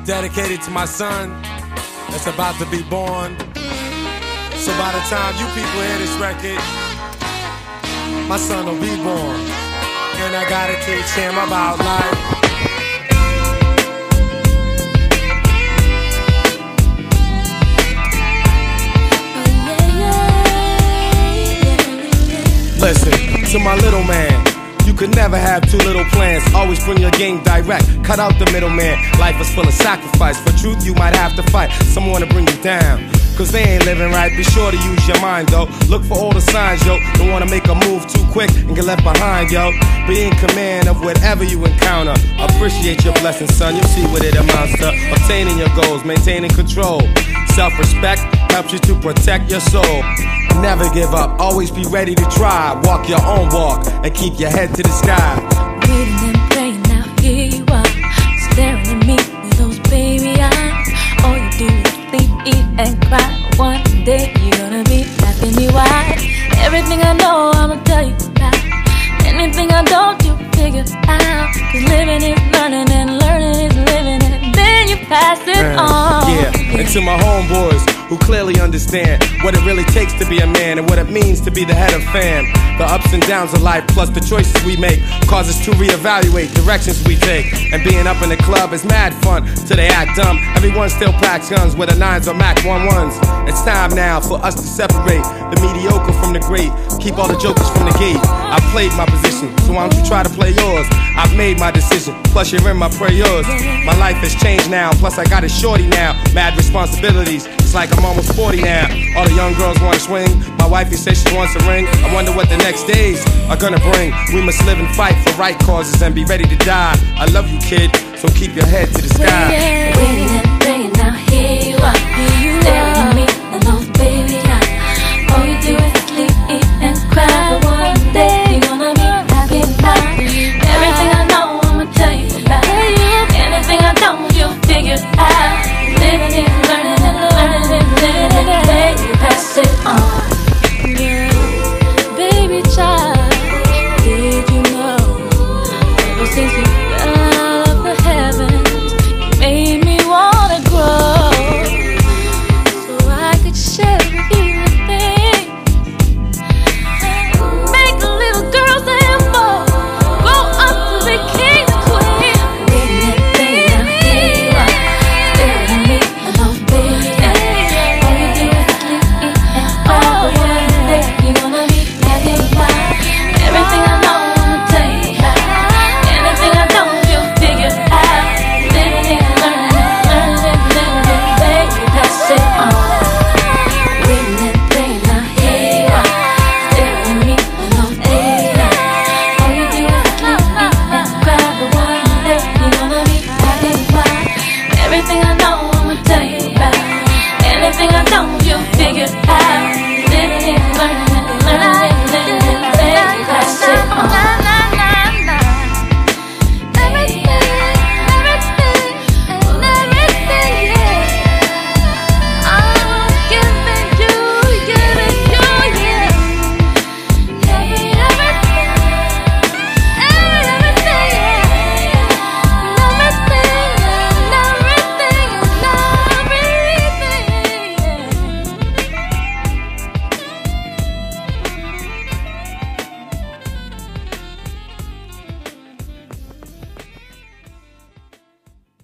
dedicated to my son that's about to be born. So by the time you people hear this record, my son will be born. And I gotta teach him about life. Listen, to my little man, you could never have too little plans. Always bring your game direct, cut out the middleman. Life is full of sacrifice. For truth you might have to fight someone to bring you down, cause they ain't living right. Be sure to use your mind though. Look for all the signs, yo. Don't wanna make a move too quick and get left behind, yo. Be in command of whatever you encounter. Appreciate your blessings, son. You'll see what it amounts to. Obtaining your goals, maintaining control. Self-respect helps you to protect your soul. Never give up, always be ready to try. Walk your own walk and keep your head to the sky. Waiting and praying, now here you are, staring at me with those baby eyes. All you do is sleep, eat, and cry. One day you're gonna be asking me why. Everything I know, I'ma tell you about. Anything I don't, you figure out. Cause living is learning and learning is living, and then you pass it on. Yeah, and to my homeboys who clearly understand what it really takes to be a man and what it means to be the head of fam. The ups and downs of life plus the choices we make cause us to reevaluate directions we take. And being up in the club is mad fun till they act dumb. Everyone still packs guns, whether 9s or Mac 11s. It's time now for us to separate the mediocre from the great. Keep all the jokers from the gate. I played my position, so why don't you try to play yours? I've made my decision, plus you're in my prayers. My life has changed now, plus I got a shorty now. Mad responsibilities, it's like I'm almost 40 now. All the young girls wanna swing, my wifey says she wants a ring. I wonder what the next days are gonna bring. We must live and fight for right causes and be ready to die. I love you, kid, so keep your head to the sky.